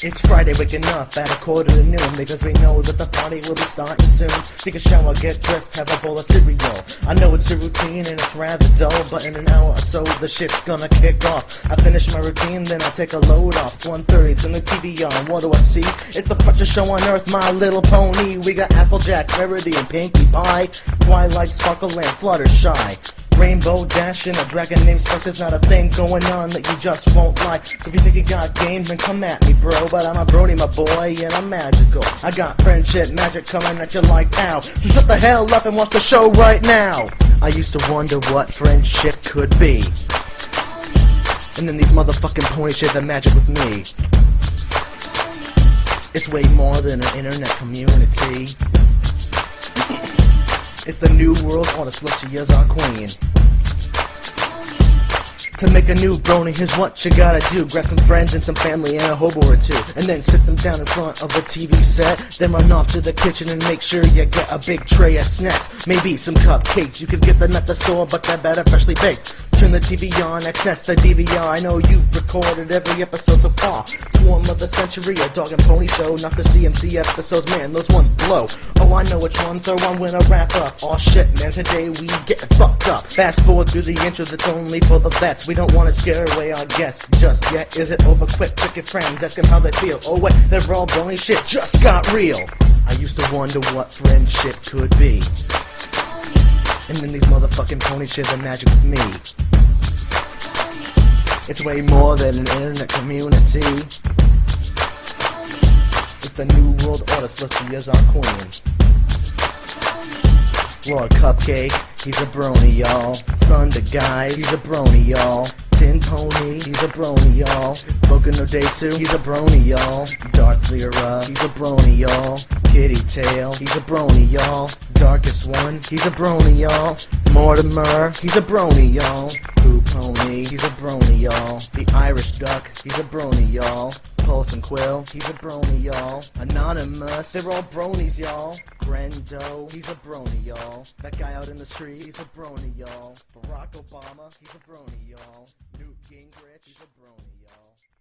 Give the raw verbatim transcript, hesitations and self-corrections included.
It's Friday, waking up at a quarter to noon, because we know that the party will be starting soon. Take a shower, get dressed, have a bowl of cereal. I know it's a routine and it's rather dull, but in an hour or so the shit's gonna kick off. I finish my routine, then I take a load off. It's one thirty, turn the T V on, what do I see? It's the freshest show on earth, My Little Pony. We got Applejack, Rarity, and Pinkie Pie, Twilight, Sparkle, and Fluttershy. Rainbow Dash and a dragon named Spark. There's not a thing going on that you just won't like. So if you think you got game, then come at me, bro. But I'm a Brody, my boy, and I'm magical. I got friendship magic coming at you like pow. So shut the hell up and watch the show right now. I used to wonder what friendship could be, and then these motherfucking ponies share the magic with me. It's way more than an internet community. It's the new world order, Slushy is our queen. To make a new brony, here's what you gotta do. Grab some friends and some family and a hobo or two, and then sit them down in front of a T V set. Then run off to the kitchen and make sure you get a big tray of snacks. Maybe some cupcakes, you could get them at the store, but they're better freshly baked. Turn the T V on, access the D V R. I know you've recorded every episode so far. Swarm of the Century, a dog and pony show. Not the C M C episodes, man, those ones blow. Oh, I know which one, throw on when I wrap up. Aw shit, man, today we get fucked up. Fast forward through the intro, that's only for the vets. We don't want to scare away our guests just yet. Is it over quick? Check your friends, ask them how they feel. Oh wait, they're all bony shit, just got real. I used to wonder what friendship could be, and then these motherfucking ponies share the magic with me. It's way more than an internet community. It's the new world order, Slushy is our queen. Lord Cupcake, he's a brony, y'all. Thunder Guys, he's a brony, y'all. Tin Pony, he's a brony, y'all. Boku no Desu, he's a brony, y'all. Darth Lyra, he's a brony, y'all. Kitty Tail, he's a brony, y'all. Darkest One, he's a brony, y'all. Mortimer, he's a brony, y'all. Pooh Pony, he's a brony, y'all. The Irish Duck, he's a brony, y'all. Pulse and Quill, he's a brony, y'all. Anonymous, they're all bronies, y'all. Grendo, he's a brony, y'all. That guy out in the street, he's a brony, y'all. Barack Obama, he's a brony, y'all. Newt Gingrich, he's a brony, y'all.